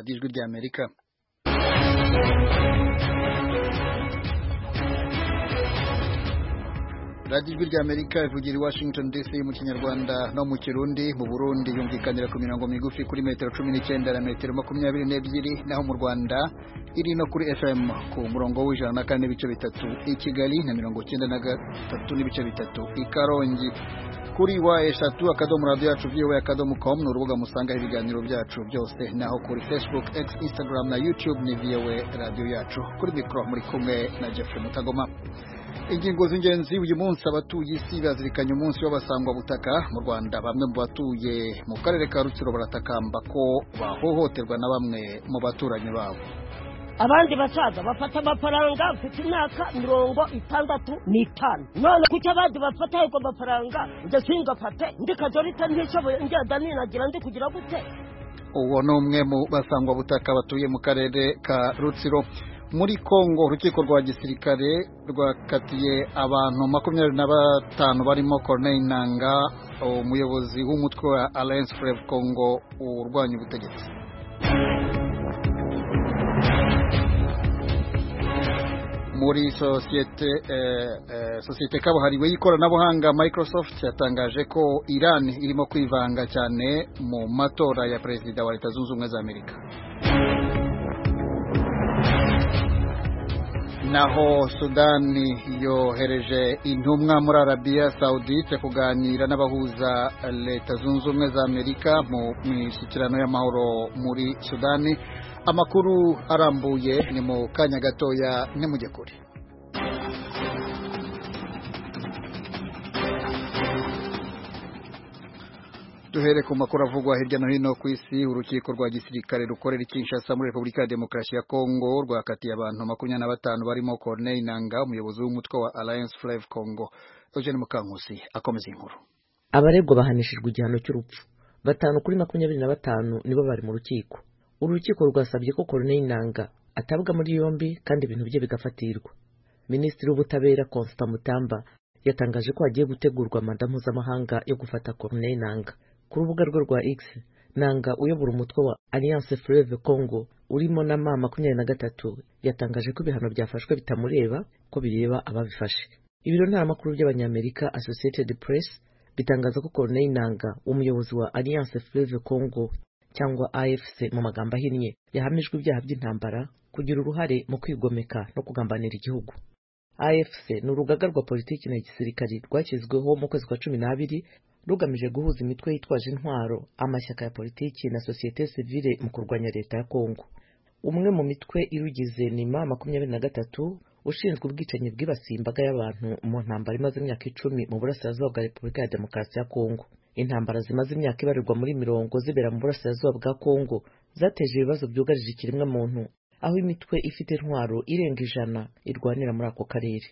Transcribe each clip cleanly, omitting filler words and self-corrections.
radiyo ijwi ry'Amerika. radiyo ijwi ry'Amerika ivugira i Washington DC mu Kinyarwanda no mu Kirundi. Mu Burundi yumvikanira ku mirongo migufi kuri metero 19 na metero 22, naho mu Rwanda iri no kuri FM ku murongo w'104 n'ibice bitatu i Kigali na 93 n'ibice bitatu i Karongi. Kuri eshatu akadomo radio yacu voa.com n'urubuga musanga ibiganiro byacu byose, naho kuri Facebook, X, Instagram na YouTube ni VOA radio yacu. Kuri mikro muri kumwe na Jeffrey Mutagoma. Ingingo z'ingenzi uyu munsi abatuye isi bazirikanye umunsi w'abasangwa butaka mu Rwanda. Bamwe mu batuye mu karere ka Rutsiro baratakamba ko bahohoterwa na bamwe mu baturanyi babo. Abandi basaza bafata amafaranga afite imyaka 65. None kuki abandi bafata ayo mafaranga ndasinga fate ndikajorita ntishoboye ngenda ninagira ndi kugira gute? Uwo no umwe mu basangwa butaka batuye mu karere ka Rutsiro. Muri Kongo urukiko rwa gisirikare rwakatiye abantu 25 barimo Corneille Nangaa, umuyobozi w'umutwe wa Alliance Fleuve Congo urwanya ubutegetsi. Muri sosiyete kabuhariwe y'ikoranabuhanga Microsoft yatangaje ko Iran irimo kwivanga cyane mu matora ya perezida wa Leta Zunze Ubumwe za Amerika. Naho Sudani yohereje intumwa muri Arabia Saudite kuganira n'abahuza Leta Zunze Ubumwe za Amerika mu mishyikirano y'amahoro muri Sudani. Amakuru arambuye ni mu kanya gatoya nimujye kure. Duhere ku makuru avugwa hirya no hino ku isi. Urukiko rwa gisirikare rukorera Kinshasa muri Repubulika ya Demokarasi ya Kongo rwakatiye abantu 25 barimo Corneille Nangaa, umuyobozi w'umutwe wa Alliance Fleuve Congo. Eugene Mukankusi akomeza inkuru. Abaregwa bahanishijwe igihano cy'urupfu. 5 kuri 25 nibo bari mu rukiko. Urukiko rwasabye ko Corneille Nangaa atabwa muri yombi kandi ibintu bye bigafatirwa. Minisitiri w'ubutabera Constant Mutamba yatangaje ko hagiye gutegurwa manda mpuzamahanga yo gufata Corneille Nangaa. Ku rubuga rwe rwa X, Nangaa uyobora umutwe wa Alliance Fleuve Congo urimo na mama 23 yatangaje ko ibihano byafashwe bitamureba ko bireba ababifashe. Ibiro ntaramakuru by'abanyamerika Associated Press bitangaza ko Corneille Nangaa, umuyobozi wa Alliance Fleuve Congo cyangwa AFC mu magambo ahinnye, yahamijwe ibyaha by'intambara, kugira uruhare mu kwigomeka no kugambanira igihugu. AFC ni urugaga rwa politiki na gisirikari rwashyizweho mu kwezi kwa 12 rugamije guhuza imitwe yitwaje intwaro, amashyaka ya politiki na societe civile mu kurwanya leta ya Kongo. Umwe mu mitwe irugize ni mama 23 ushinzwe ubwicanyi bwibasiye imbaga y'abantu mu ntambara imaze imyaka 10 mu burasirazuba bwa Repubulika ya Demokarasi ya Kongo. Intambara zimaze imyaka ibarirwa muri 40 zibera mu burasirazuba bwa Kongo zateje ibibazo byugarije ikiremwa muntu, aho imitwe ifite intwaro irenga 100 irwanira muri ako karere.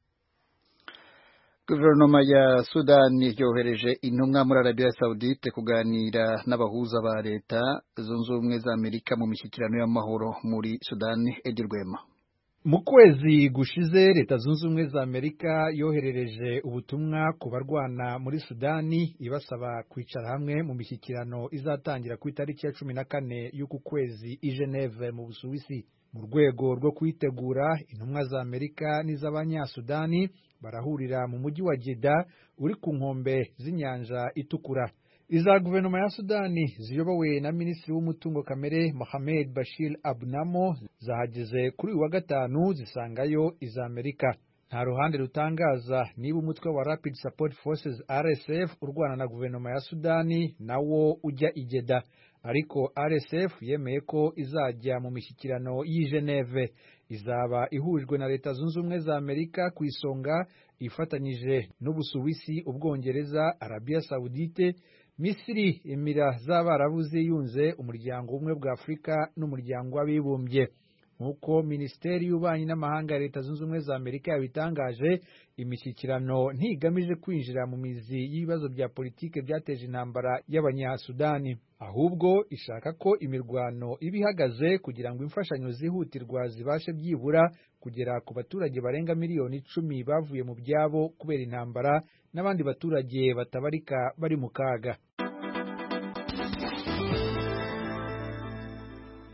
Guverinoma ya Sudani yohereje intumwa muri Arabia Saudite kuganira n'abahuza ba Leta Zunze Ubumwe za Amerika mu mishyikirano y'amahoro muri Sudani. Edirwema. Mu kwezi gushize Leta Zunze Ubumwe za Amerika yoherereje ubutumwa ku barwana muri Sudani ibasaba kwicara hamwe mu mishyikirano izatangira ku itariki ya 14 y'uku kwezi i Geneve mu Busuwisi. Mu rwego rwo kwitegura, intumwa za Amerika n'iz'abanyasudani barahurira mu mujyi wa Jeddah uri ku nkombe z'inyanja itukura. Iza guverinoma ya Sudani ziyobowe na Minisitiri w'umutungo kamere Mohamed Bashir Abnamo zahageze kuri uwa gatanu zisangayo iza Amerika. Nta ruhande rutangaza niba umutwe wa Rapid Support Forces RSF urwana na guverinoma ya Sudani nawo ujya i Jeddah, ariko RSF yemeye ko izajya mu mishyikirano y'i Geneve. Izaba ihujwe na Leta Zunze Ubumwe za Amerika ku isonga, ifatanyije n'Ubusuwisi, Ubwongereza, Arabia Saudite, Misiri, Emira z'Abarabu ziyunze, Umuryango Umwe bwa Afurika n'Umuryango w'Abibumbye. Nkuko Minisiteri y'Ububanyi n'Amahanga ya Leta Zunze Ubumwe za Amerika yabitangaje, imishyikirano ntigamije kwinjira mu mizi y'ibibazo bya politike byateje intambara y'Abanyasudani, ahubwo ishaka ko imirwano ibihagaze kugira ngo imfashanyo zihutirwa zibashe byibura kugera ku baturage barenga miliyoni 10 bavuye mu byabo kubera intambara n'abandi baturage batabarika bari mu kaga.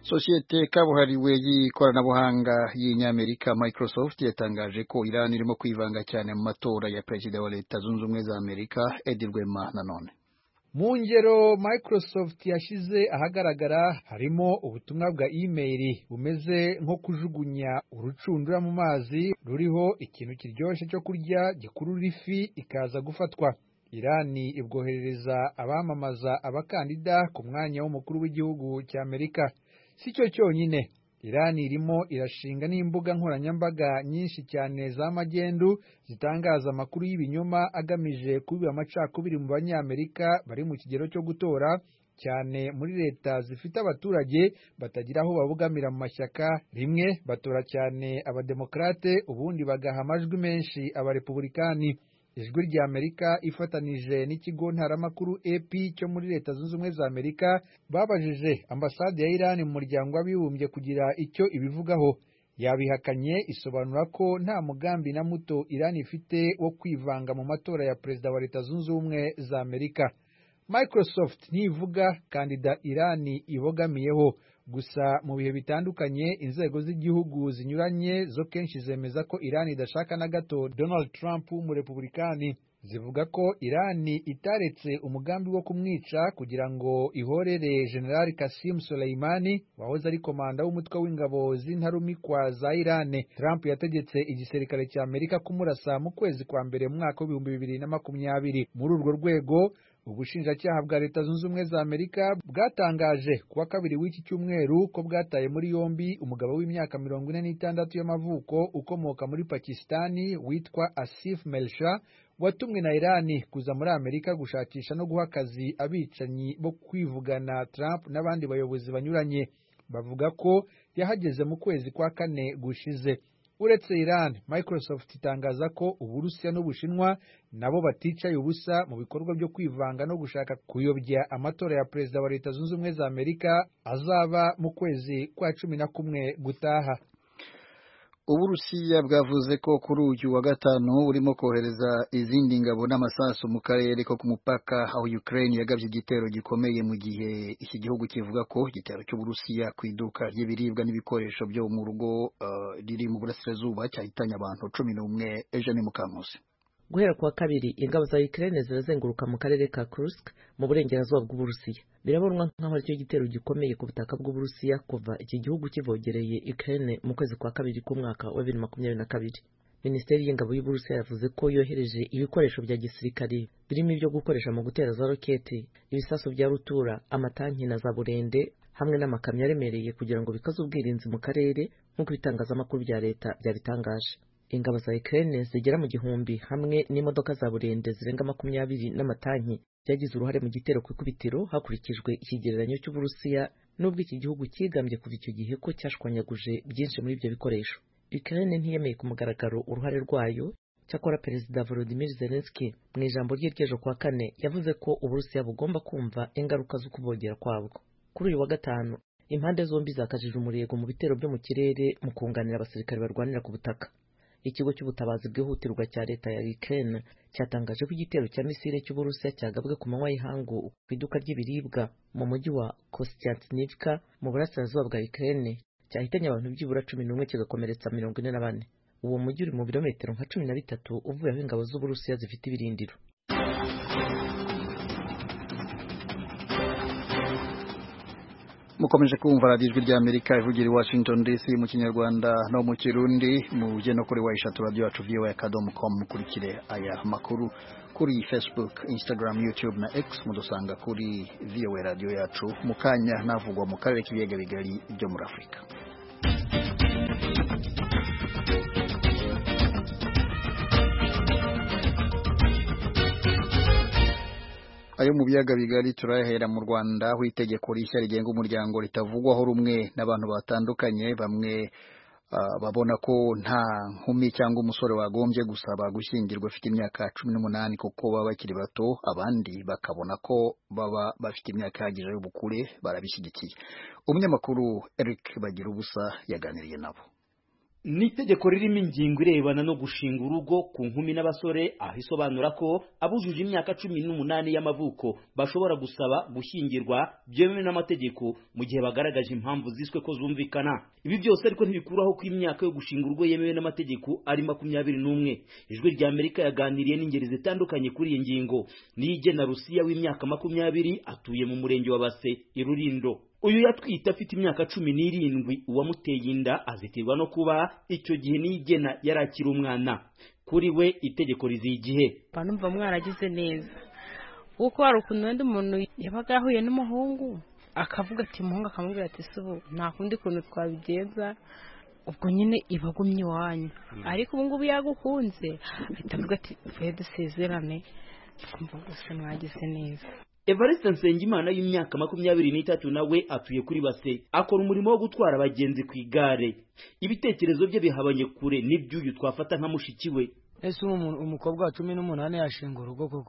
Sosiyete kabuhariwe y'ikoranabuhanga y'Inyamerika Microsoft yatangaje ko Iran irimo kwivanga cyane mu matora ya Perezida wa Leta Zunze Ubumwe za Amerika Edi Rwema nanone. Mu ngero Microsoft yashize ahagaragara harimo ubutumwa bwa email bumeze nko kujugunya urucundura mu mazi ruriho ikintu kiryoshye cyo kurya gikurura ifi ikaza gufatwa. Irani ibwoherereza abamamaza abakandida ku mwanya w'umukuru w'igihugu cya Amerika. Si cyo cyonyine, Irani irimo irashinga n'imbuga nkoranyambaga nyinshi cyane z'amagendu zitangaza amakuru y'ibinyoma agamije kubiba amacakubiri mu banyamerika bari mu kigero cyo gutora, cyane muri leta zifite abaturage batagira aho babugamira mu mashyaka. Rimwe batora cyane abademokrate, ubundi bagaha amajwi menshi abarepublikani. Ijwi rya Amerika ifatanije n'ikigo ntaramakuru AP cyo muri Leta Zunze Ubumwe za Amerika babajije ambasade ya Iran mu muryango w'abibumbye kugira icyo ibivugaho. Yabihakanye, isobanura ko nta mugambi na muto Iran ifite wo kwivanga mu matora ya Perezida wa Leta Zunze Ubumwe za Amerika. Microsoft ntivuga kandida Iran ibogamiyeho, gusa mu bihe bitandukanye inzego z'igihugu zinyuranye zo kenshi zemeza ko Iran idashaka na gato Donald Trump w'umurepublikani. Zivuga ko Iran itaretse umugambi wo kumwica kugira ngo ihorere General Qasim Soleimani wahoze ari komanda w'umutwe w'ingabo z'intarumikwa za Iran. Trump yategetse igisirikare cya Amerika kumurasa mu kwezi kwa mbere mu mwaka wa 2020. Muri urwo rwego ubushinjacyaha bwa Leta Zunze Ubumwe za Amerika bwatangaje kuwa kabiri w'iki cyumweru ko bwataye muri yombi umugabo w'imyaka 46 y'amavuko ukomoka muri Pakistani witwa Asif Melsha, watumwe na Irani kuza muri Amerika gushakisha no guha akazi abicanyi bo kwivugana Trump n'abandi bayobozi banyuranye. Bavuga ko yahageze mu kwezi kwa kane gushize. Uretse Iran, Microsoft itangaza ko Uburusiya n'Ubushinwa nabo baticaye ubusa mu bikorwa byo kwivanga no gushaka kuyobya amatora ya Perezida wa Leta Zunze Ubumwe za Amerika azaba mu kwezi kwa 11 gutaha. Uburusiya bwavuze ko kuri uyu wa gatanu urimo kohereza izindi ngabo n'amasasu mu karere ko ku mupaka aho Ukraine yagabye igitero gikomeye mu gihe iki gihugu kivuga ko igitero cy'Uburusiya ku iduka ry'ibiribwa n'ibikoresho byo mu rugo riri mu burasirazuba cyahitanye abantu 11. Eugene Mukamusi. Guhera kuwa kabiri ingabo za Ukraine zirazenguruka mu karere ka Kursk mu burengerazuba bw'Uburusiya. Birabonwa nk'aho aricyo gitero gikomeye ku butaka bw'Uburusiya kuva iki gihugu kivogereye Ukraine mu kwezi kwa kabiri k'umwaka wa 2022. Minisiteri y'ingabo y'Uburusiya yavuze ko yohereje ibikoresho bya gisirikare birimo ibyo gukoresha mu gutera za roketi, ibisasu bya rutura, amatanki na za burende hamwe n'amakamyo aremereye kugira ngo bikaze ubwirinzi mu karere nk'uko ibitangazamakuru bya leta byabitangaje. Ingabo za Ukraine zigera mu gihumbi hamwe n'imodoka za burende zirenga 20 n'amatanki byagize uruhare mu gitero ku ikubitiro hakurikijwe ikigereranyo cy'Uburusiya, nubwo iki gihugu kigambye kuva icyo gihe ko cyashwanyaguje byinshi muri ibyo bikoresho. Ukraine ntiyemeye ku mugaragaro uruhare rwayo, cyakora Perezida Volodymyr Zelensky mu ijambo rye ry'ejo kwa kane yavuze ko Uburusiya bugomba kumva ingaruka zo kubogera kwabwo. Kuri uyu wa gatanu impande zombi zakajije umurego mu bitero byo mu kirere mu kunganira abasirikare barwanira ku butaka. Ikigo cy'ubutabazi bwihutirwa cya leta ya Ukraine cyatangaje ko igitero cya misile cy'Uburusiya cyagabwe ku manywa y'ihangu ku iduka ry'ibiribwa mu mujyi wa Kostyantynivka mu burasirazuba bwa Ukraine cyahitanye abantu byibura 11 kigakomeretsa 44. Uwo mujyi uri mu birometero nka 13 uvuye aho ingabo z'Uburusiya zifite ibirindiro. Mukomeje kumva Radio Ijwi rya Amerika ivugira i Washington DC mu Kinyarwanda no mu Kirundi, mu no kuri wayishatu radio yacu voa.com. Mukurikire aya makuru kuri Facebook, Instagram, YouTube na X. Mudusanga kuri VOA radio yacu. Mukanya navugwa mu karere k'ibiyaga bigari byo muri Afrika. Ayo mu biyaga bigari turahera mu Rwanda aho itegeko rishya rigenga umuryango ritavugwaho rumwe n'abantu batandukanye. Bamwe babona ko nta nkumi cyangwa umusore wagombye gusaba gushyingirwa afite imyaka 18 kuko baba bakiri bato, abandi bakabona ko baba bafite imyaka ihagije y'ubukure barabishyigikiye. Umunyamakuru Eric Bagirubusa yaganiriye nabo. ni itegeko ririmo ingingo irebana no gushinga urugo ku nkumi n'abasore, aho isobanura ko abujuje imyaka 18 y'amavuko bashobora gusaba gushyingirwa byemewe n'amategeko mu gihe bagaragaje impamvu ziswe ko zumvikana. Ibi byose ariko ntibikuraho ko imyaka yo gushinga urugo yemewe n'amategeko ari 21. Ijwi rya Amerika yaganiriye n'ingeri zitandukanye kuri iyi ngingo. Niyigena Rusiya w'imyaka 20 atuye mu murenge wa Base i Rulindo. Uyu yatwite afite imyaka 17, uwamuteye inda azitirwa no kuba icyo gihe Niyigena yarakira umwana. Kuri we itegeko rizigihe. Banumva mwaragize neza. Uko hari ukuntu wenda umuntu yabaga yahuye n'umuhungu akavuga ati umuhungu akamubwira ati subu nta kundi kuntu twabigenza, ubwo nyine ibagumye iwanyu. Ariko ubu ngubu yagukunze ahita avuga ati vuye dusezerane, kumva gusa mwagize neza. Evariste Nsengimana y'imyaka 23 nawe atuye kuri Base, akora umurimo wo gutwara abagenzi ku igare. Ibitekerezo bye bihabanye kure n'ibyuyu twafata nka mushiki we. Ese umukobwa wa 18 yashinga urugo koko,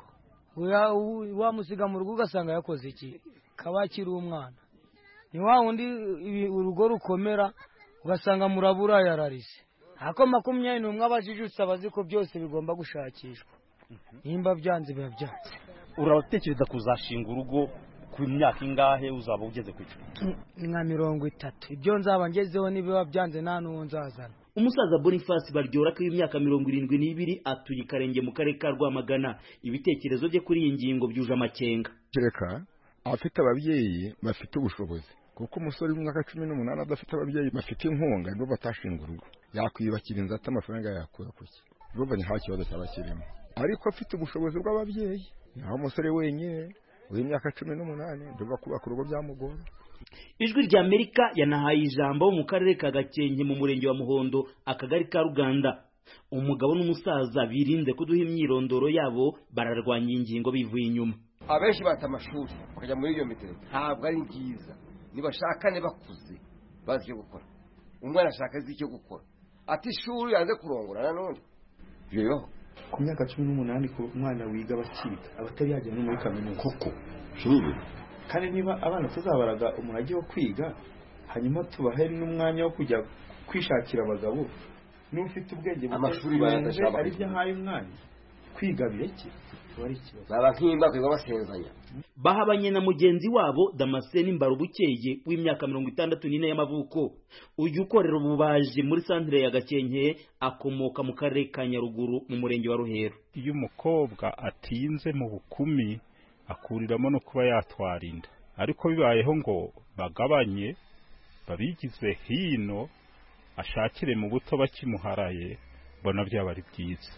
wamusiga mu rugo ugasanga yakoze iki? Kabakira umwana ni wa wundi urugo rukomera ugasanga murabura yararise. Ako 21 abajijutse abazi ko byose bigomba gushakishwa, nimba byanze biba byanze. Uratekereza kuzashinga urugo ku myaka ingahe uzaba ugeze ku cyo? Nka 30. Ibyo nzaba ngezeho nibiba byanze nta n'uwo nzazana. Umusaza Boniface Bardyora ko imyaka 72 atuye Karenge mu karere ka Rwamagana. Ibitekerezo bye kuri iyi ngingo byuje amakenga. Kereka afite ababyeyi bafite ubushobozi, kuko umusore w'imyaka 18 adafite ababyeyi bafite inkunga nibo batashinga urugo. Yakwiyubakira inzu ata amafaranga yakura kuki, urumva ni nta kibazo cyabakirimo. Ariko afite ubushobozi bw'ababyeyi, naho umusore wenyine w'imyaka 18 ndumva kubaka urugo byamugora. Ijwi rya Amerika yanahaye ijambo mu karere ka Gakenke mu murenge wa Muhondo, akagari ka Ruganda. Umugabo n'umusaza birinze kuduha imyirondoro yabo, bararwanya ingingo bivuye inyuma. Abenshi bata amashuri bakajya muri iyo mitero, ntabwo ari byiza. Nibashakane bakuze bazi cyo gukora. Umwana ashaka azi icyo gukora, ati ishuri yanze kurongora none jeyo ku myaka 18 ko umwana wiga bakiga abatari yajya no muri kaminuza koko shuri. Kandi niba abana tuzabaraga umurage wo kwiga, hanyuma tubahe n'umwanya wo kujya kwishakira abagabo, n'ufite ubwenge amashuri barashaka ari byo haye umwanya kwiga bireke baba nkimba kwiga basenzanya. Bahabanye na mugenzi wabo Damascene Mbarubukeye w'imyaka 64 y'amavuko. Uyu ukorera ububaji muri santere ya Gakenke, akomoka mu karere ka Nyaruguru mu murenge wa Ruhero. Iyo umukobwa atinze mu bukumi akuriramo no kuba yatwara inda, ariko bibayeho ngo bagabanye babigize hino ashakire mu buto bakimuharaye, bona byaba ari byiza.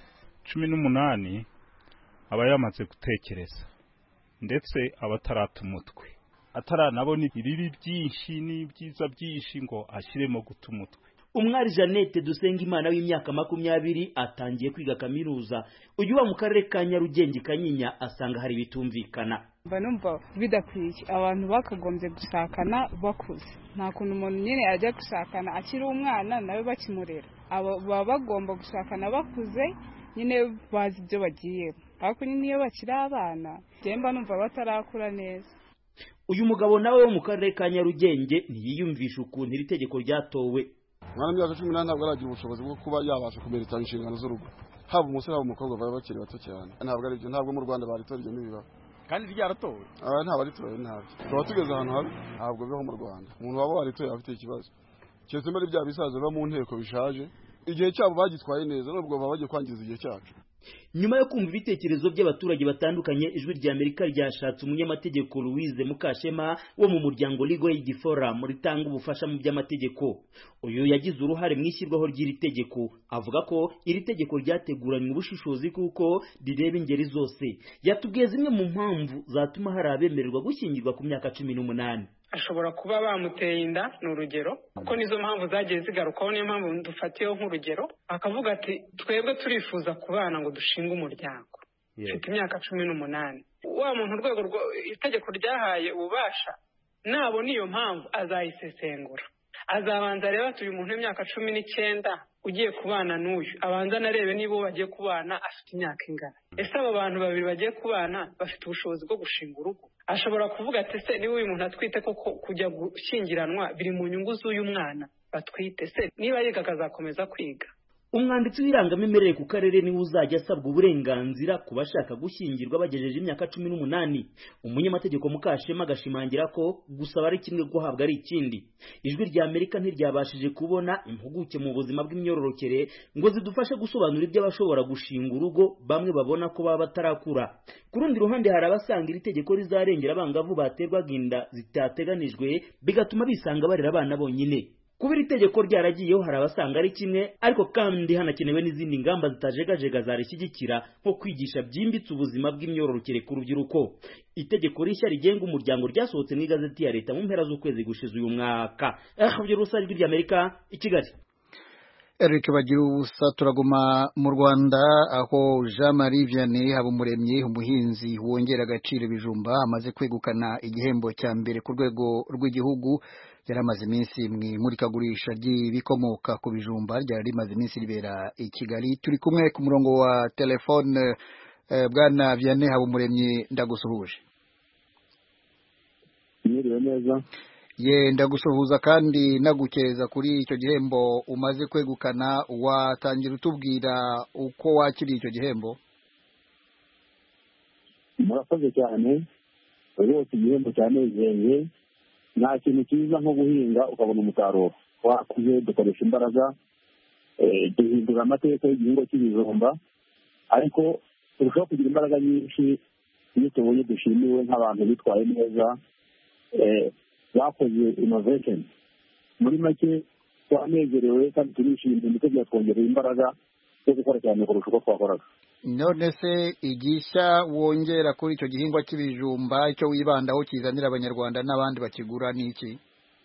18 aba yamaze gutekereza, ndetse abatarata umutwe, ataranabona ibibi byinshi n'ibyiza byinshi ngo ashyiremo guta umutwe. Umwari Jeannette Dusengimana w'imyaka 20 atangiye kwiga kaminuza. Uyu wa mu karere ka Nyarugenge Kanyinya asanga hari bitumvikana. Numva bidakwiye, abantu bakagombye gushakana bakuze. Nta kuntu umuntu nyine ajya gushakana akiri umwana nawe bakimurera. Aba bagomba gushakana bakuze nyine bazi ibyo bagiye. Ariko niyo bakiri abana demba numva batarakura neza. Uyu mugabo nawe wo mu karere ka Nyarugenge ntiyiyumvisha ukuntu iri tegeko ryatowe. Mwana myaka 18 ntabwo aragira ubushobozi bwo kuba yabasha kumerita inshingano z'urugo. Haba umusore haba umukobwa baba bakiri bato cyane. Ntabwo ari byo, ntabwo mu Rwanda baritora ibyo nibiba. Kandi ryaratowe. Ntabwo aritowe ntabwo. Tuba tugeze ahantu habi, ntabwo bibaho mu Rwanda. Umuntu waba waritoye afite ikibazo. Cyese muri bya bisazo ba mu nteko bishaje. Igihe cyabo bagitwaye neza, nubwo baba bagiye kwangiza igihe cyacu. Nyuma yo kumva ibitekerezo by'abaturage batandukanye, Ijwi rya Amerika ryashatse umunyamategeko Louise Mukashema wo mu muryango Legal Aid Forum ritanga ubufasha mu by'amategeko. Uyu yagize uruhare mu ishyirwaho ry'iri tegeko, avuga ko iri tegeko ryateguranywe ubushishozi kuko rireba ingeri zose. Yatubwiye zimwe mu mpamvu zatuma hari abemererwa gushyingirwa ku myaka 18. Ashobora kuba bamuteye inda n'urugero, kuko nizo mpamvu zagiye zigarukaho, niyo mpamvu dufatiyeho nk'urugero. Akavuga ati twebwe turifuza kubana ngo dushinga umuryango, mfite imyaka 18. Wa muntu urwego itegeko ryahaye ububasha nabo niyo mpamvu azayisesengura, azabanza reba uyu muntu w'imyaka 19 ugiye kubana n'uyu, abanza narebe niba bagiye kubana afite imyaka ingana. Ese abo bantu babiri bagiye kubana bafite ubushobozi bwo gushinga urugo? Ashobora kuvuga ati se niba uyu muntu atwite koko kujya gushyingiranwa biri mu nyungu z'uyu mwana, batwite se niba yiga akazakomeza kwiga. Umwanditsi w'irangamimerere ku karere niwe uzajya asabwa uburenganzira ku bashaka gushyingirwa bagejeje imyaka 18. Umunyamategeko Mukashema agashimangira ko gusaba ari kimwe guhabwa ari ikindi. Ijwi rya Amerika ntiryabashije kubona impuguke mu buzima bw'imyororokere ngo zidufashe gusobanura ibyo abashobora gushinga urugo bamwe babona ko baba batarakura. Ku rundi ruhande hari abasanga iri tegeko rizarengera abangavu baterwaga inda zitateganijwe bigatuma bisanga barera abana bonyine. Kuba iri tegeko ryaragiyeho hari abasanga ari kimwe, ariko kandi hanakenewe n'izindi ngamba zitajegajega zarishyigikira nko kwigisha byimbitse ubuzima bw'imyororokere ku rubyiruko. Itegeko rishya rigenga umuryango ryasohotse mu igazeti ya leta mu mpera z'ukwezi gushize uyu mwaka. Urusari rw'Amerika i Kigali. Eric Bagirubusa. Turaguma mu Rwanda aho Jean Marie Vianney Habumuremyi umuhinzi wongera agaciro ibijumba amaze kwegukana igihembo cya mbere ku rwego rw'igihugu. Yaramaze iminsi mu imurikagurisha ry'ibikomoka ku bijumba ryari rimaze iminsi ribera i Kigali. Turi kumwe ku murongo wa telefone. Bwana Vianney Habumuremyi ndagusuhuje. Mwiriwe neza. Ndagusuhuza kandi nagukeza kuri icyo gihembo umaze kwegukana. Watangira utubwira uko wakiriye icyo gihembo? Murakoze cyane. Rwose igihembo cyanezeye. Nta kintu cyiza nko guhinga ukabona umusaruro. Twakuze dukoresha imbaraga duhindura amateka y'igihingwa cy'ibijumba, ariko turushaho kugira imbaraga nyinshi iyo tubonye dushimiwe nk'abantu bitwaye neza bakoze innovation. Muri make twanezerewe kandi turishimye ndetse byatwongerera imbaraga zo gukora cyane kurusha uko twakoraga. None se igishya wongera kuri icyo gihingwa cy'ibijumba icyo wibandaho kizanira abanyarwanda n'abandi bakigura ni iki?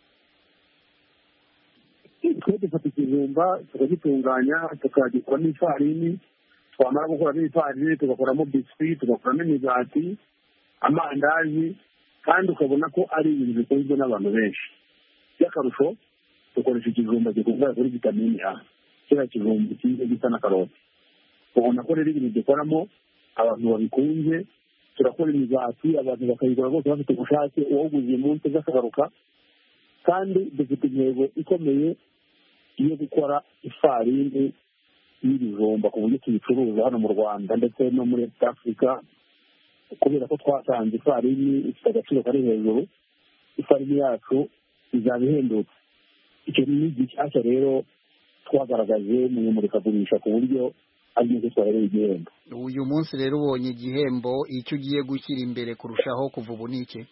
Twe dufata ikijumba tukagitunganya tukagikoramo ifarini, twamara gukoramo ifarini tugakoramo biswi, tugakoramo imigati, amandazi, kandi ukabona ko ari ibintu bikunzwe n'abantu benshi. By'akarusho dukoresha ikijumba gikungahaye kuri vitamini A, kiriya kijumba cyiza gisa na karoti. Ubona ko rero ibintu dukoramo abantu babikunze. Turakora imigati abantu bakayigura rwose bafite ubushake, uwawuguze uyu munsi azakagaruka. Kandi dufite intego ikomeye yo gukora ifarini y'ibijumba ku buryo tuyicuruza hano mu Rwanda ndetse no muri East Africa, kubera ko twasanze ifarini ifite agaciro kari hejuru. Ifarini yacu izaba ihendutse. Icyo ni igishyashya rero twagaragaje mu imurikagurisha ku buryo ari nacyo twahereye igihembo. Uyu munsi rero ubonye igihembo, icyo ugiye gushyira imbere kurushaho kuva ubu ni iki?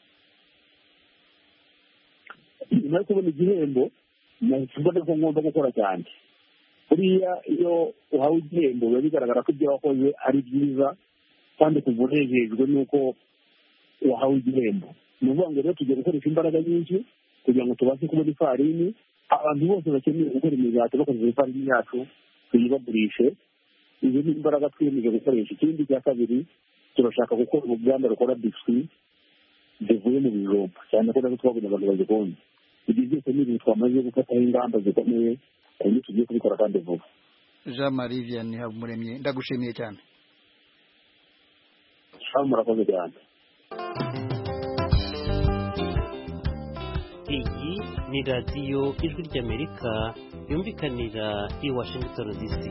Nyuma yo kubona igihembo mbona ko ngomba gukora cyane. Buriya iyo uhawe igihembo biba bigaragara ko ibyo wakoze ari byiza kandi kuva unejejwe n'uko wahawe igihembo. Ni ukuvuga ngo rero tugiye gukoresha imbaraga nyinshi kugira ngo tubashe kubona ifarini. Abantu bose bakeneye gukora imigati bakoresheje ifarini yacu tuyibagurishe. Izo ni imbaraga twiyemeje gukoresha. Ikindi cya kabiri, turashaka gukora uruganda rukora biswi zivuye mu bijumba, cyane ko natwe twabonye abantu bazikunda. Ibyo byose ni ibintu twamaze gufataho ingamba zikomeye kandi tugiye kubikora kandi vuba. Jean Marie Vianney Habumuremyi ndagushimiye cyane. Murakoze cyane. Iyi ni radiyo Ijwi ry'Amerika yumvikanira i Washington DC.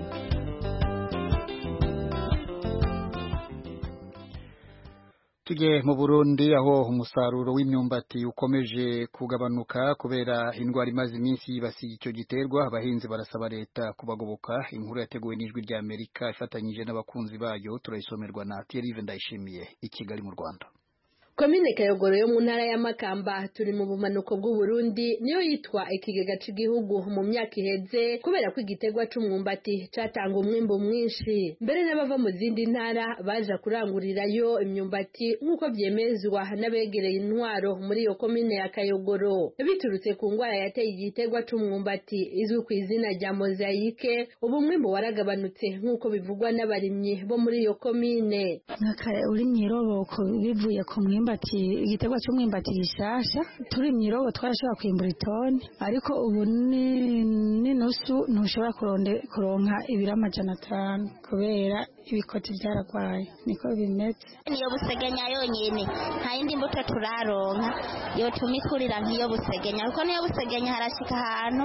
Tujye mu Burundi aho umusaruro w'imyumbati ukomeje kugabanuka kubera indwara imaze iminsi yibasiye icyo giterwa. Abahinzi barasaba leta kubagoboka. Inkuru yateguwe n'Ijwi ry'Amerika ifatanyije n'abakunzi bayo, turayisomerwa na Thierry Ndayishimiye i Kigali mu Rwanda. Komine Kayogoro yo mu ntara ya Makamba turi mu bumanuko bw'u Burundi niyo yitwa ikigega cy'igihugu mu myaka iheze kubera ko igiterwa c'umwumbati catanga umwimbo mwinshi. Mbere n'abava mu zindi ntara baje kurangurirayo imyumbati nk'uko byemezwa n'abegereye intwaro muri iyo komine ya Kayogoro. Biturutse ku ngwara yateye igiterwa c'umwumbati izwi ku izina rya mozaike, ubu umwimbo waragabanutse nk'uko bivugwa n'abarimyi bo muri iyo komine. Urimye iroboko bivuye ku mwimbo igiterwa cy'umwimbati gishasha turi myirobo twarashobora kwimbura itoni, ariko ubu ni nusu ntushobora kuronka ibiro 500 kubera ibikoti byaragwaye niko bimeze. Niyo busegenya yonyene nta yindi mbuto turaronka yotuma ikurira nk'iyo busegenya kuko niyo busegenya harashika ahantu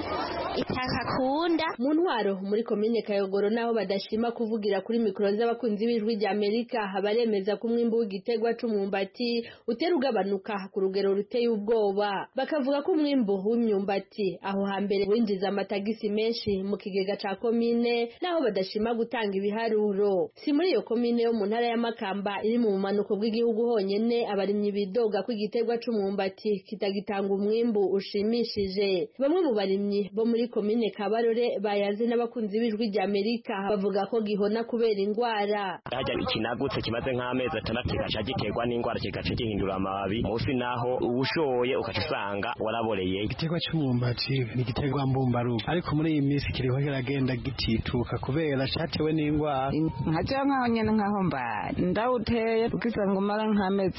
itakakunda. Mu ntwaro muri komine Kayogoro naho badashima kuvugira kuri mikoro z'abakunzi b'ijwi rya Amerika baremeza ko umwimbu w'igitegwa c'umwumbati utera ugabanuka ku rugero ruteye ubwoba. Bakavuga ko umwimbu w'imyumbati aho hambere winjiza amatagisi menshi mu kigega ca komine naho badashima gutanga ibiharuro. Si muri iyo komine yo mu ntara ya Makamba iri mu bumanuko bw'igihugu honyene abarimyi bidoga ko igitegwa c'umwumbati kitagitanga umwimbu ushimishije. Bamwe mu barimyi bo muri komine Kabarore bayaze n'abakunzi b'ijwi rya Amerika bavuga ko gihona kubera ingwara. Hajya ikinagutse kimaze nk'amezi 6 kigaca giterwa n'ingwara kigaca gihindura amababi musi naho ubushoye ukacusanga waraboreye. Igitegwa c'umwumbati ni igitegwa mbumbarugo ariko muri iyi minsi kiriho kiragenda gitituka kubera cyatewe n'ingwara. Nkaje nkaho nyene nkaho mba ndawuteye ukiza ngo mara nk'amezi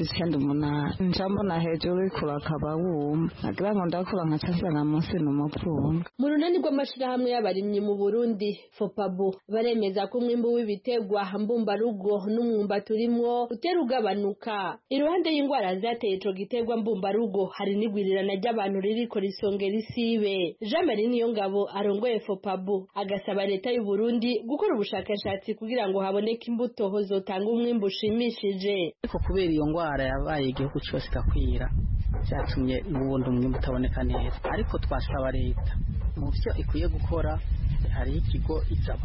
9 njambona hejuru kurakaba wuma agira ngo ndakura nkacasanga munsi n'umupfunga. Mu runani rw'amashirahamwe y'abarimyi mu Burundi FOPABU baremeza ko umwimbu w'ibitegwa mbumbarugo n'umwumbati urimwo utera ugabanuka. Iruhande y'ingwara zateye ico gitegwa mbumbarugo hari n'igwirirana ry'abantu ririko risongera isibe. Jean Marie Niyongabo arongoye FOPABU agasaba leta y'u Burundi gukora ubushakashatsi kugira ngo haboneke imbuto zotanga umwimbu ushimishije. Ariko kubera iyo ngwara yabaye igihugu cyose kakwira cyatumye ubundi umwimbu utaboneka neza. Ariko twasaba leta mu byo ikwiye gukora hari ikigo izaba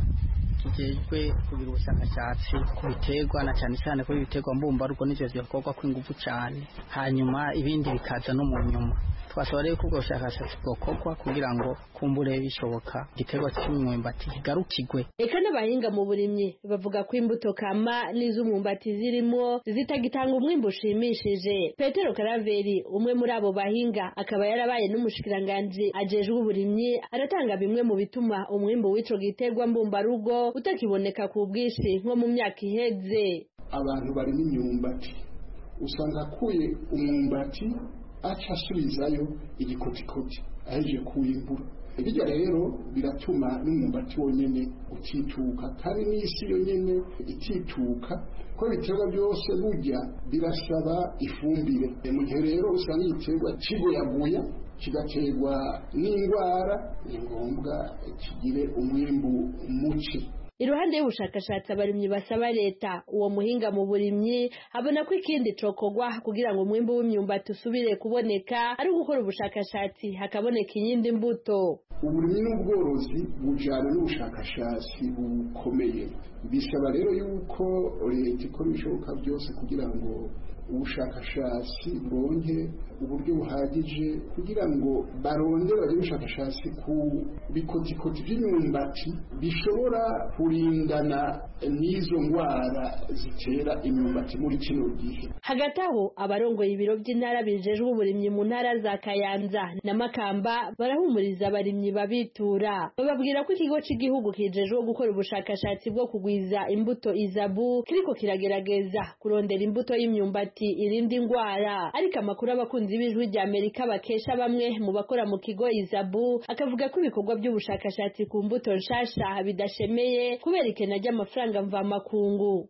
kijejwe kugira ubushakashatsi ku biterwa na cyane cyane ko ibiterwa mbumbarugo n'ivyo bikorwa kw'ingufu cyane hanyuma ibindi bikaza no mu nyuma. Twasaba rero ko ubwo bushakashatsi bwokorwa kugira ngo kumbure bishoboka igiterwa cy'umwumbati kigarukigwe. Eka n'abahinga mu burimyi bavuga ko imbuto kama n'iz'umwumbati zirimo zitagitanga umwimbu ushimishije. Petero Karaveri umwe muri abo bahinga akaba yarabaye n'umushikiranganje ajejwe uburimyi aratanga bimwe mu bituma umwimbu w'ico giterwa mbumbarugo utakiboneka ku bwinshi nko mu myaka iheze. Abantu bari n'imyumbati usanga kuye umwumbati aca asubizayo igikotikoti aheje kuyimbura. Ibyo rero biratuma n'umwumbati wonyene utituka kandi n'isi yonyene itituka ko ibiterwa byose burya birasaba ifumbire. Mu gihe rero usanga igiterwa kigoyagoya kigaterwa n'ingwara ni ngombwa kigire umwimbu muke. Iruhande y'ubushakashatsi abarimyi basaba leta uwo muhinga mu burimyi abona ko ikindi cokogwa kugira ngo umwimbu w'imyumbati usubire kuboneka ari gukora ubushakashatsi hakaboneka iyindi mbuto. Uburimyi n'ubworozi bujana n'ubushakashatsi bukomeye. Bisaba rero yuko leta ikora ibishoboka byose kugira ngo ubushakashatsi bwonke uburyo buhagije kugira ngo barondere ubushakashatsi ku bikotikoti by'imyumbati bishobora kurindana n'izo ngwara zitera imyumbati muri kino gihe. Hagati aho abarongoye ibiro by'intara bijejwe uburimyi mu ntara za Kayanza na Makamba barahumuriza abarimyi babitura. Bababwira ko ikigo cy'igihugu kijejwe gukora ubushakashatsi bwo kugwiza imbuto izabu kiriko kiragerageza kurondera imbuto y'imyumbati irindi ngwara. Ariko amakuru abakunzi b'ijwi rya Amerika bakesha bamwe mu bakora mu kigo izabu akavuga ko ibikorwa by'ubushakashatsi ku mbuto nshasha bidashemeye kubera ikena ry'amafaranga mvamakungu.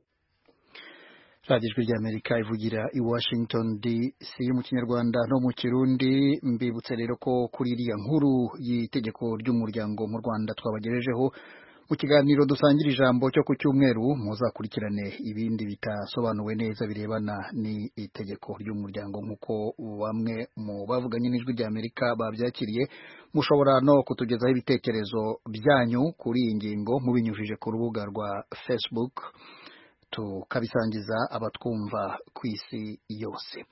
Ijwi rya Amerika ivugira i Washington DC mu Kinyarwanda no mu Kirundi. Mbibutse rero ko kuri iriya nkuru y'itegeko ry'umuryango mu Rwanda twabagejejeho mu kiganiro dusangira ijambo cyo ku cyumweru muzakurikirane ibindi bitasobanuwe neza birebana ni itegeko ry'umuryango nk'uko bamwe mu bavuganye n'ijwi rya Amerika babyakiriye. Mushobora no kutugezaho ibitekerezo byanyu kuri iyi ngingo mubinyujije ku rubuga rwa Facebook tukabisangiza abatwumva ku isi yose.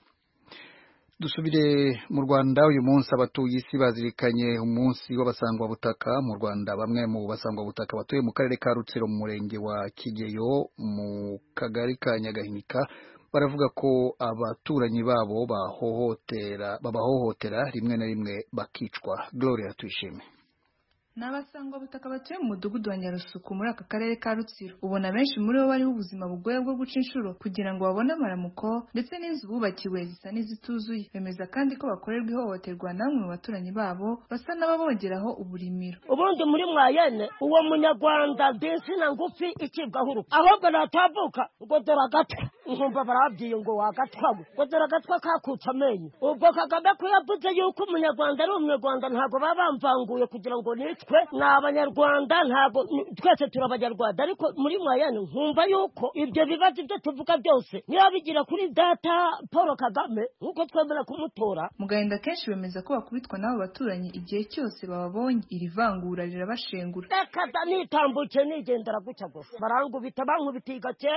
Dusubire mu Rwanda. Uyu munsi abatuye isi bazirikanye umunsi w'abasangwabutaka mu Rwanda. Bamwe mu basangwabutaka batuye mu karere ka Rutsiro mu murenge wa Kigeyo mu kagari ka Nyagahinika baravuga ko abaturanyi babo babahohotera rimwe na rimwe bakicwa. Gloria Tuyishime. n'abasangwa butaka batuye mu mudugudu wa Nyarusuku muri aka karere ka Rutsiro ubona benshi muri bo bariho ubuzima bugoye bwo guca inshuro kugira ngo babone amaramuko ndetse n'inzu bubakiwe zisa n'izituzuye. Bemeza kandi ko bakorerwa ihohoterwa namwe mu baturanyi babo basa n'ababongeraho uburimiro. Ubundi muri Mwayene uwo munyarwanda densina ngufi ikibwaho urupfu ahubwo natavuka ngo dore agatwa nkumva barabwiye ngo wagatwamo ngo dore agatwa kakutse amenyo. Ubwo Kagame ko yavuze yuko umunyarwanda ari umunyarwanda ntabwo baba bamvanguye kugira ngo nitwe ni abanyarwanda ntabwo twese turabanyarwanda ariko muri Mwayene nkumva yuko ibyo bibazo ibyo tuvuga byose niba bigira kuri data Paul Kagame nkuko twemera kumutora. Mu gahinda kenshi bemeza ko bakubitwa n'abo baturanyi igihe cyose bababonye. Iri vangura rirabashengura. Reka nitambuke nigendera gutya gusa barangubita bankubitiye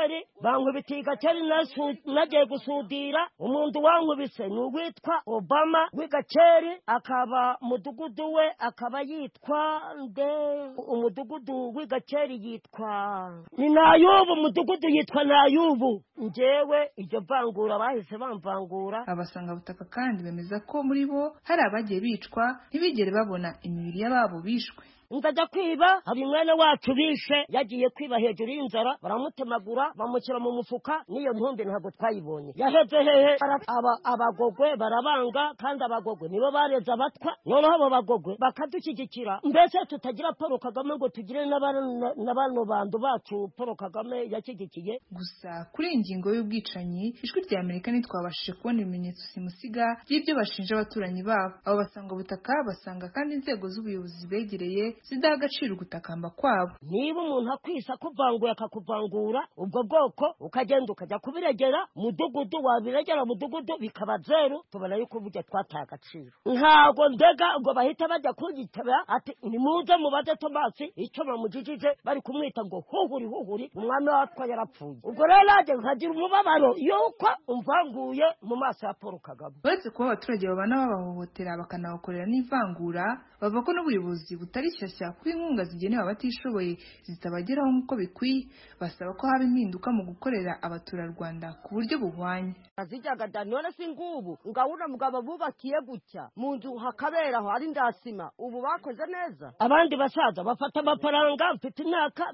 igakeri nagiye gusudira umuntu wankubise ni uwitwa Obama w'igakeri akaba mudugudu we akaba yitwa umudugudu w'igakeri yitwa ni Nayubu umudugudu yitwa Nayubu. Njyewe iryo vangura bahise bamvangura. Abasanga butaka kandi bemeza ko muri bo hari abagiye bicwa ntibigere babona imibiri y'ababo bishwe. Ngajya kwiba hari mwene wacu bishe yagiye kwiba hejuru y'inzara baramutemagura bamushyira mu mufuka niyo ntumbi ntabwo twayibonye yaheze hehe. Abagogwe barabanga kandi abagogwe nibo bareze abatwa noneho abo bagogwe bakadushyigikira mbese tutagira Paul Kagame ngo tugire n'abano bantu bacu Paul Kagame yashyigikiye. Gusa kuri ingingo y'ubwicanyi ijwi rya Amerika ntitwabashije kubona ibimenyetso simusiga by'ibyo bashinja abaturanyi babo. Abo basanga butaka basanga kandi inzego z'ubuyobozi begereye zidaha agaciro gutakamba kwabo. Niba umuntu akwisa kuvanguye akakuvangura ubwo bwoko ukagenda ukajya kubiregera mudugudu wabiregera mudugudu bikaba zeru tubona yuko burya twataye agaciro. Ntabwo ndega ngo bahita bajya kugitaba ati nimuze mubaze Tomasi icyo bamujijije bari kumwita ngo huhuri umwami watwa yarapfuye. Ubwo rero naje nkagira umubabaro yuko umvanguye mu maso ya Paul Kagame. Uretse kuba abaturage babana babahohotera bakanabakorera n'ivangura bavuga ko n'ubuyobozi butari shyashya kuba inkunga zigenewe abatishoboye zitabageraho nk'uko bikwiye. Basaba ko haba impinduka mu gukorera abaturarwanda ku buryo buhwanye. Azijyaga none si ngubu ngabona mugabo bubakiye gutya mu nzu hakaberaho ari ndasima ubu bakoze neza. Abandi basaza bafata amafaranga mfite imyaka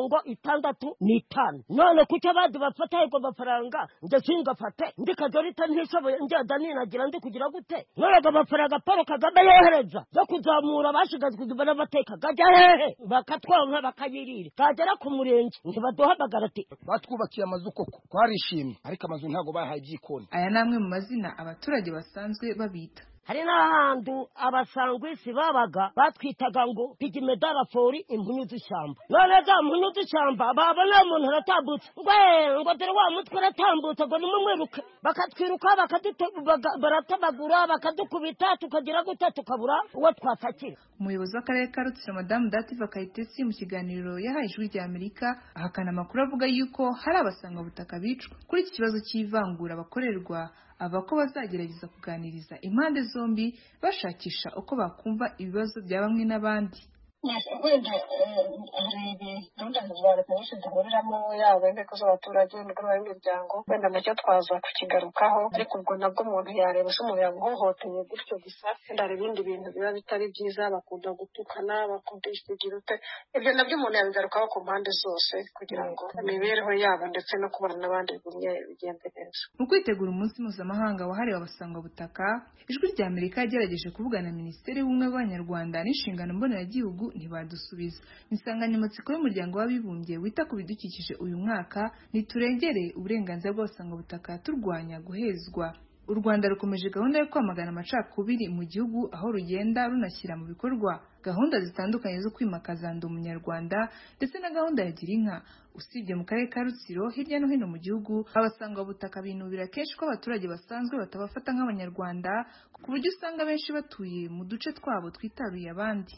65 none kuki abandi bafata ayo mafaranga nje singafate ndikadorita ntishoboye njyada ninagira ndi kugira gute. None amafaranga Paul Kagame yohereza zo kuzamura bashigazwe n'amateka gajya hehe bakatwonka bakayirira kagera ku murenge ntibaduhamagara ati batwubakiye amazu koko twarishimye ariko amazu ntago bahaye igikoni. Aya namwe mu mazina abaturage basanzwe babita. Hari n'ahantu abasangwisi babaga batwitaga ngo pigimedara fori impunyu z'ishyamba. None za mpunyu z'ishyamba babona umuntu aratambutse ngo dore wa mutwe aratambutse ngo nimumwiruke bakatwiruka baratabagura bakadukubita tukagira gute tukabura uwo twatakira. Umuyobozi w'akarere ka Rutsiro Madamu Dativa Kayitesi mu kiganiro yahaye ijwi rya Amerika ahakana amakuru avuga yuko hari abasanga butaka bicwa. Kuri iki kibazo cy'ivangura bakorerwa aba ko bazagerageza kuganiriza impande zombi bashakisha uko bakumva ibibazo bya bamwe n'abandi. wenda hari gahunda za leta nyinshi duhuriramo yaba inteko z'abaturage imigoroba y'imiryango wenda nacyo twaza kukigarukaho ariko ubwo nabwo umuntu yareba se umuntu yamuhohoteye gutyo gusa wenda hari ibindi bintu biba bitari byiza bakunda gutukana bakunda isigira ute ibyo nabyo umuntu yabigarukaho ku mpande zose kugira ngo imibereho yabo ndetse no kubana n'abandi bigende neza. Mu kwitegura umunsi mpuzamahanga wahariwe abasangwabutaka ijwi rya Amerika yagerageje kuvugana na Minisiteri y'Ubumwe bw'Abanyarwanda n'inshingano mboneragihugu ntibadusubiza. Insanganyamatsiko y'umuryango w'abibumbye wita ku bidukikije uyu mwaka niturengere uburenganzira bw'abasangwabutaka turwanya guhezwa. U Rwanda rukomeje gahunda yo kwamagana amacakubiri mu gihugu aho rugenda runashyira mu bikorwa gahunda zitandukanye zo kwimakaza ndi umunyarwanda ndetse na gahunda ya Girinka. Usibye mu karere ka Rutsiro hirya no hino mu gihugu abasangwabutaka binubira kenshi ko abaturage basanzwe batabafata nk'abanyarwanda ku buryo usanga benshi batuye mu duce twabo twitaruye abandi.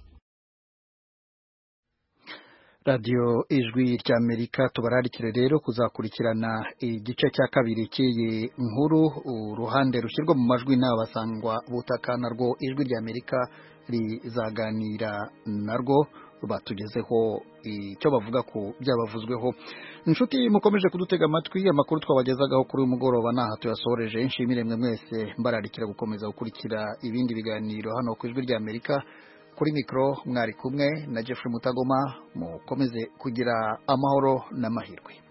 Radio Ijwi rya Amerika tubararikire rero kuzakurikirana igice cya kabiri cy'iyi nkuru uruhande rushyirwa mu majwi n'abasangwa butaka narwo Ijwi rya Amerika rizaganira narwo batugezeho icyo bavuga ku byabavuzweho. Inshuti mukomeje kudutega amatwi amakuru twabagezagaho kuri uyu mugoroba naha tuyasoreje. Nshimire mwe mwese mbararikira gukomeza gukurikira ibindi biganiro hano ku Ijwi rya Amerika. kuri mikro mwari kumwe na Jeffrey Mutagoma mukomeze kugira amahoro n'amahirwe.